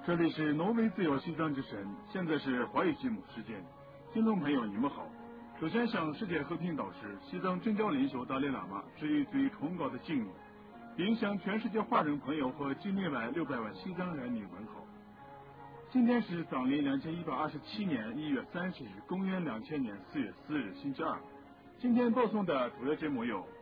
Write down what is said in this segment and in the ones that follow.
这里是挪威自由西藏之声，现在是华语节目时间。听众朋友，你们好。首先向世界和平导师、西藏真教领袖达赖喇嘛致以最崇高的敬意，并向全世界华人朋友和境内外600万西藏人民问好。今天是藏历2127年1月30日，公元2000年4月4日，星期二。今天播送的主要节目有：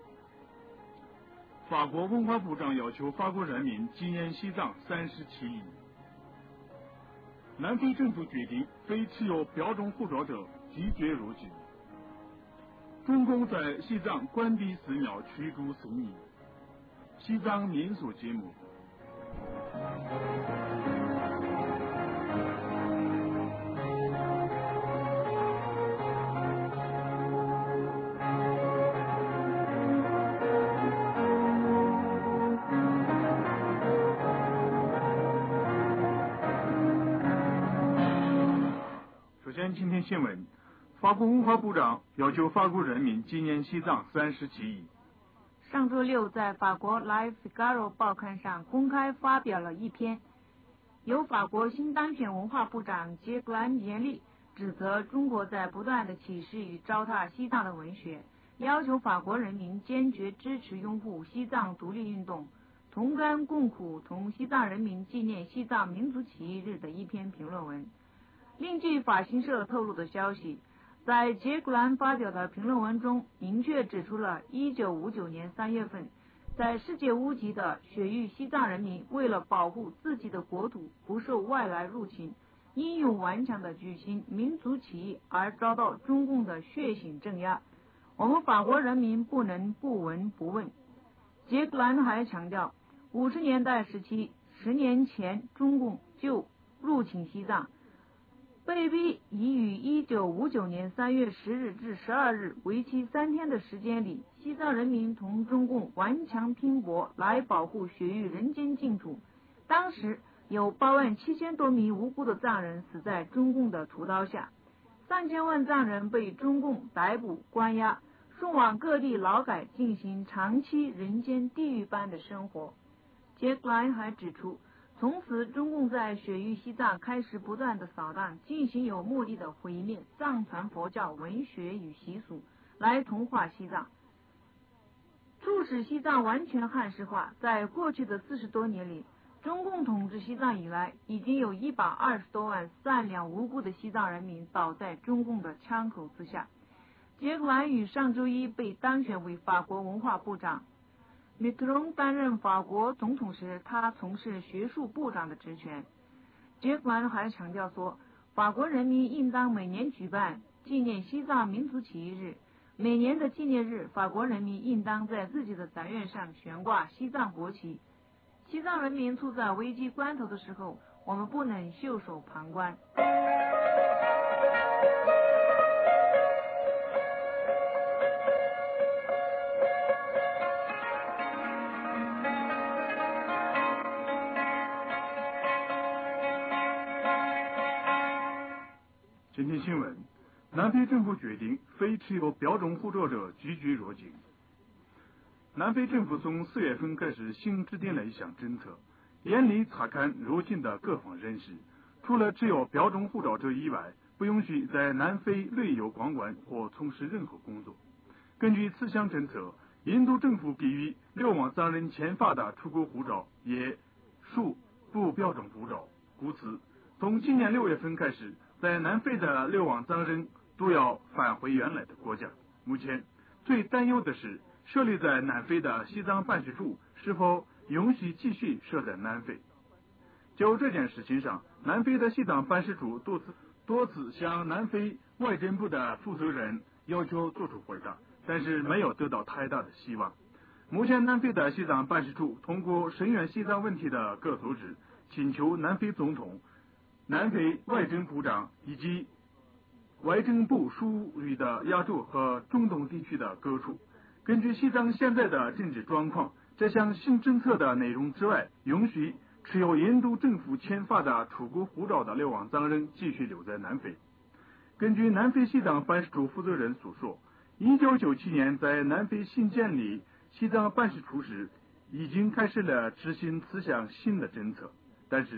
法国文化部长要求法国人民纪念西藏37亿；南非政府决定非持有标准护照者拒绝入境；中共在西藏关闭寺庙驱逐僧尼；西藏民俗节目。今天新闻：法国文化部长要求法国人民纪念西藏37亿。 上周六，在法国《Le Figaro》报刊上公开发表了一篇，由法国新当选文化部长杰格兰严厉指责中国在不断的歧视与糟蹋西藏的文学，要求法国人民坚决支持拥护西藏独立运动，同甘共苦，同西藏人民纪念西藏民族起义日的一篇评论文。另据法新社透露的消息，在杰古兰发表的评论文中明确指出了1959年3月份在世界屋脊的雪域西藏人民为了保护自己的国土不受外来入侵，英勇顽强地举行民族起义而遭到中共的血腥镇压。我们法国人民不能不闻不问。杰古兰还强调，50年代时期10年前中共就入侵西藏，被逼已于1959年3月10日至12日为期3天的时间里，西藏人民同中共顽强拼搏来保护雪域人间净土。当时有87000多名无辜的藏人死在中共的屠刀下，3000万藏人被中共逮捕关押，送往各地劳改，进行长期人间地狱般的生活。杰克兰还指出，从此中共在雪域西藏开始不断的扫荡，进行有目的的毁灭藏传佛教文学与习俗，来同化西藏，促使西藏完全汉式化。在过去的40多年里，中共统治西藏以来，已经有120多万善良无辜的西藏人民倒在中共的枪口之下。杰克兰于上周一被当选为法国文化部长。米克隆担任法国总统时，他从事学术部长的职权。杰克兰还强调说，法国人民应当每年举办纪念西藏民族起义日，每年的纪念日，法国人民应当在自己的宅院上悬挂西藏国旗。西藏人民处在危机关头的时候，我们不能袖手旁观。 今天新闻：南非政府决定非持有标准护照者拒绝入境。南非政府从4月份开始新制定了一项政策，严厉查看入境的各方人士，除了持有标准护照者以外，不允许在南非旅游观光或从事任何工作。根据此项政策，印度政府给予流亡藏人签发的出国护照也属不标准护照，故此从今年6月份开始，在南非的流亡藏人都要返回原来的国家。目前最担忧的是，设立在南非的西藏办事处是否允许继续设在南非。就这件事情上，南非的西藏办事处多次向南非外交部的负责人要求做出回答，但是没有得到太大的希望。目前南非的西藏办事处通过声援西藏问题的各组织，请求南非总统、南非外交部长以及外交部属于的亚洲和中东地区的各处，根据西藏现在的政治状况，这项新政策的内容之外，允许持有印度政府签发的出国护照的流亡藏人继续留在南非。根据南非西藏办事处负责人所说，1997年在南非新建立西藏办事处时，已经开始了执行此项新的政策，但是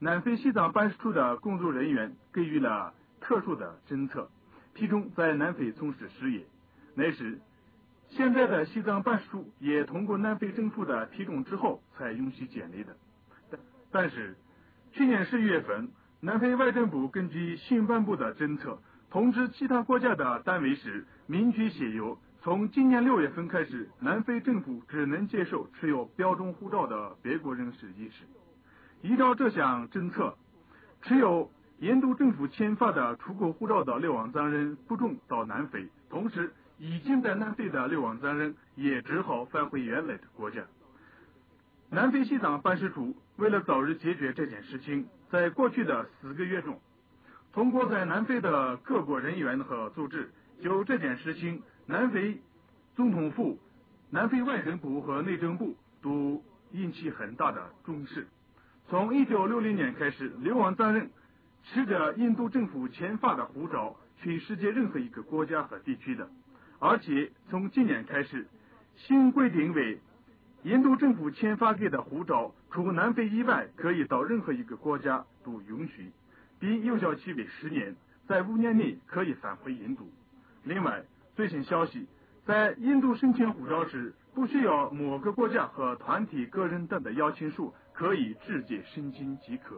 南非西藏办事处的工作人员给予了特殊的政策，批准在南非从事事业。那时，现在的西藏办事处也通过南非政府的批准之后才允许建立的。但是，去年11月份，南非外政部根据新颁布的政策，通知其他国家的单位时，明确写有，从今年6月份开始，南非政府只能接受持有标准护照的别国人士一事。依照这项政策，持有印度政府签发的出国护照的流亡藏人不准到南非，同时已经在南非的流亡藏人也只好返回原来的国家。南非西藏办事处为了早日解决这件事情，在过去的4个月中，通过在南非的各国人员和组织，就这件事情，南非总统府、南非外政部和内政部都引起很大的重视。从1960年开始，流亡藏人持着印度政府签发的护照去世界任何一个国家和地区的，而且从今年开始，新规定为印度政府签发给的护照，除南非以外，可以到任何一个国家都允许，并有效期为10年，在5年内可以返回印度。另外，最新消息，在印度申请护照时，不需要某个国家和团体个人等的邀请书，可以直接申请即可。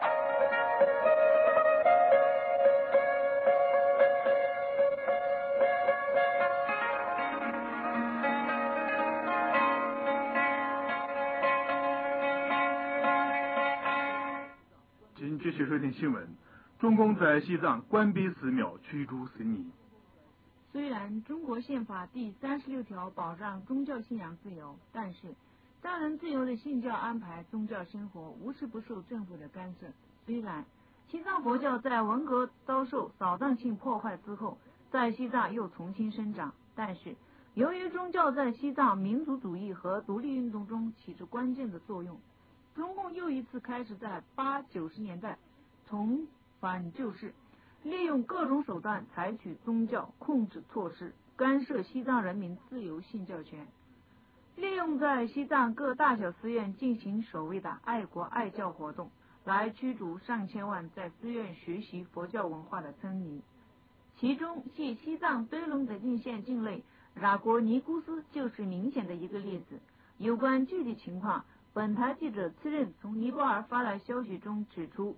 请继续收听新闻。中共在西藏关闭寺庙，驱逐僧尼。 虽然中国宪法第36条保障宗教信仰自由，但是藏人自由的信教安排宗教生活无时不受政府的干涉。虽然西藏佛教在文革遭受扫荡性破坏之后，在西藏又重新生长，但是由于宗教在西藏民族主义和独立运动中起着关键的作用，中共又一次开始在80、90年代重返旧事，利用各种手段采取宗教控制措施，干涉西藏人民自由信教权，利用在西藏各大小寺院进行所谓的爱国爱教活动，来驱逐上千万在寺院学习佛教文化的僧尼。其中系西藏堆龙德定县境内拉国尼姑寺就是明显的一个例子。有关具体情况，本台记者次日从尼泊尔发来消息中指出，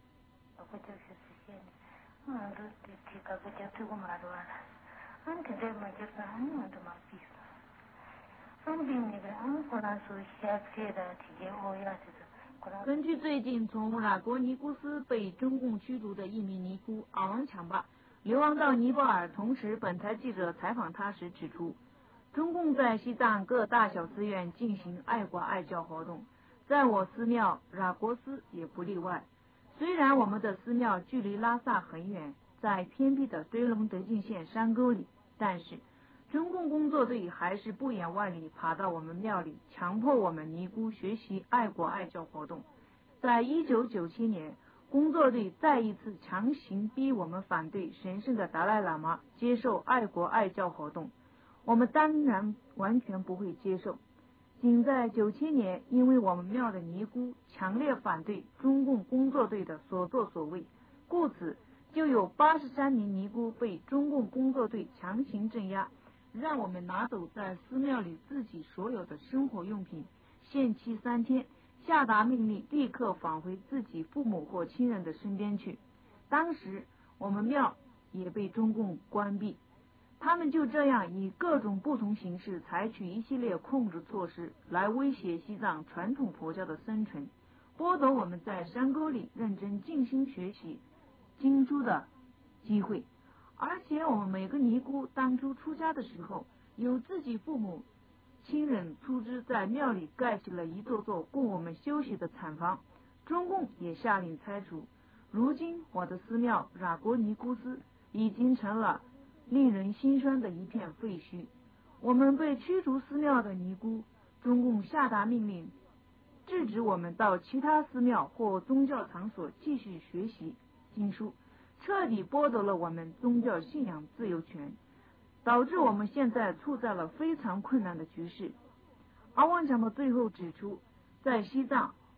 根据最近从拉国尼姑寺被中共驱逐的一名尼姑阿旺强巴流亡到尼泊尔，同时本台记者采访他时指出，中共在西藏各大小寺院进行爱国爱教活动，在我寺庙拉国寺也不例外。虽然我们的寺庙距离拉萨很远，在偏僻的堆龙德敬县山沟里，但是中共工作队还是不远万里爬到我们庙里，强迫我们尼姑学习爱国爱教活动。在1997年，工作队再一次强行逼我们反对神圣的达赖喇嘛接受爱国爱教活动，我们当然完全不会接受。仅在97年，因为我们庙的尼姑强烈反对中共工作队的所作所为，故此就有83名尼姑被中共工作队强行镇压，让我们拿走在寺庙里自己所有的生活用品，限期3天，下达命令立刻返回自己父母或亲人的身边去。当时我们庙也被中共关闭，他们就这样以各种不同形式采取一系列控制措施来威胁西藏传统佛教的生存，剥夺我们在山沟里认真静心学习经书的机会。而且我们每个尼姑当初出家的时候，有自己父母亲人出资在庙里盖起了一座座供我们休息的产房，中共也下令拆除。如今我的寺庙拉国尼姑寺已经成了令人心酸的一片废墟。我们被驱逐寺庙的尼姑，中共下达命令制止我们到其他寺庙或宗教场所继续学习经书，彻底剥夺了我们宗教信仰自由权，导致我们现在处在了非常困难的局势。阿旺强巴最后指出，在西藏，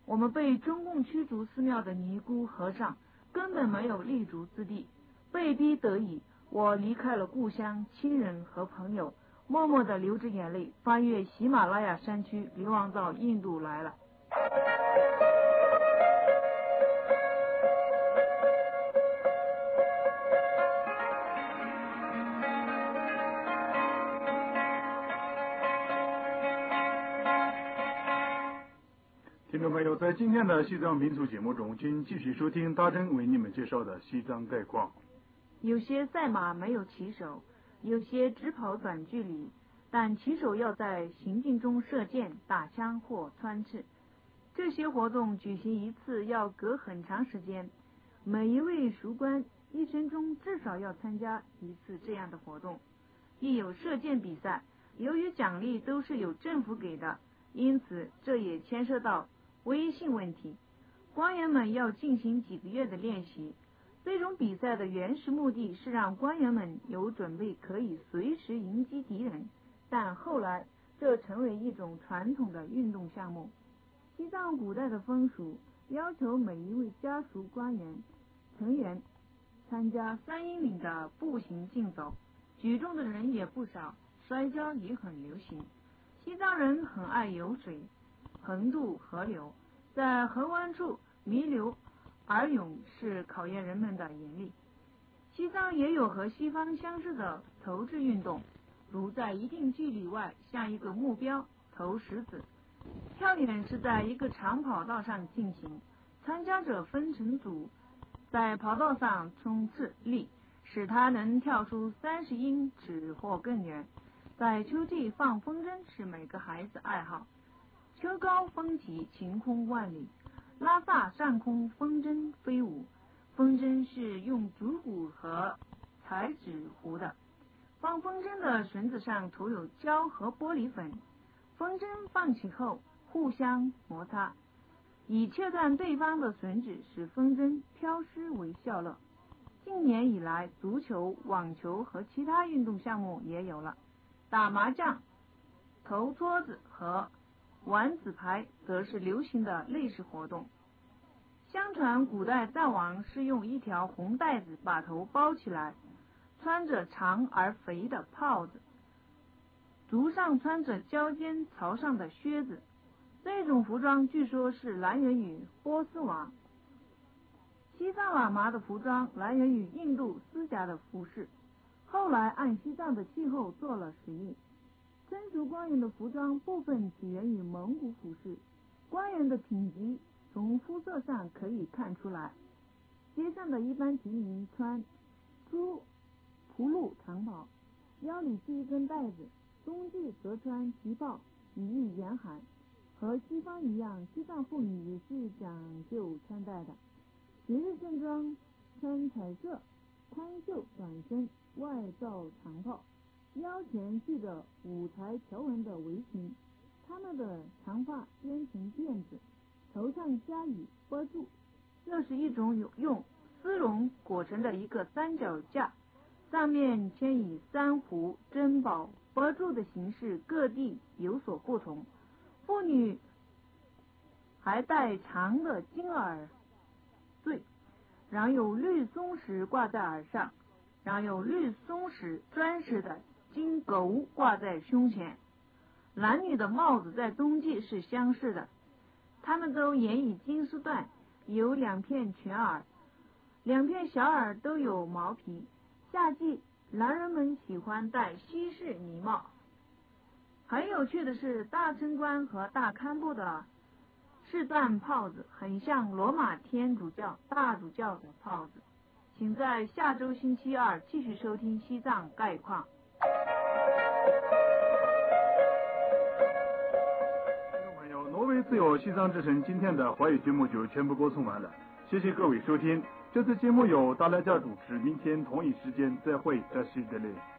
我们被中共驱逐寺庙的尼姑和尚根本没有立足之地，被逼得已，我离开了故乡、亲人和朋友，默默地流着眼泪，翻越喜马拉雅山区，流亡到印度来了。 听众朋友，在今天的西藏民俗节目中，请继续收听大真为你们介绍的西藏概况。 有些赛马没有骑手，有些只跑短距离，但骑手要在行进中射箭、打枪或穿刺。这些活动举行一次要隔很长时间，每一位属官一生中至少要参加一次这样的活动。亦有射箭比赛，由于奖励都是由政府给的，因此这也牵涉到威信问题。官员们要进行几个月的练习。这种比赛的原始目的是让官员们有准备，可以随时迎击敌人，但后来这成为一种传统的运动项目。西藏古代的风俗要求每一位家属官员成员参加3英里的步行竞走，举重的人也不少，摔跤也很流行。西藏人很爱游水，横渡河流，在河湾处弥流而泳是考验人们的眼力。西藏也有和西方相似的投掷运动，如在一定距离外向一个目标投石子。跳远是在一个长跑道上进行，参加者分成组，在跑道上冲刺力，使他能跳出30英尺或更远。在秋季放风筝是每个孩子爱好，秋高风急，晴空万里，拉萨上空风筝飞舞。风筝是用竹骨和彩纸糊的，放风筝的绳子上涂有胶和玻璃粉，风筝放起后互相摩擦，以切断对方的绳子，使风筝飘失为笑乐。近年以来，足球、网球和其他运动项目也有了。打麻将、投撮子和玩纸牌则是流行的类似活动。相传古代藏王是用一条红带子把头包起来，穿着长而肥的袍子，足上穿着脚尖朝上的靴子。这种服装据说是来源于波斯王。西藏喇嘛的服装来源于印度私家的服饰，后来按西藏的气候做了实验。村属官员的服装部分起源于蒙古服饰，官员的品级从肤色上可以看出来。街上的一般平民穿粗蒲路长袍，腰里系一根带子，冬季则穿旗袍以御严寒。和西方一样，西藏妇女也是讲究穿戴的。节日盛装穿彩色宽袖短身外罩长袍，腰前系着五彩条纹的围裙，他们的长发编成辫子，头上加以拨住。这是一种用丝绒裹成的一个三脚架，上面牵以珊瑚、珍宝，拨住的形式各地有所不同。妇女还戴长的金耳坠，然有绿松石挂在耳上，然有绿松石装饰的金钩挂在胸前。男女的帽子在冬季是相似的，他们都沿以金丝缎，有2片全耳，2片小耳都有毛皮。夏季男人们喜欢戴西式呢帽。很有趣的是，大称官和大堪布的士缎袍子很像罗马天主教大主教的袍子。请在下周星期二继续收听西藏概况。 听众朋友，挪威自由西藏之声今天的华语节目就全部播送完了，谢谢各位收听。这次节目由大来家主持，明天同一时间再会，这是德勒。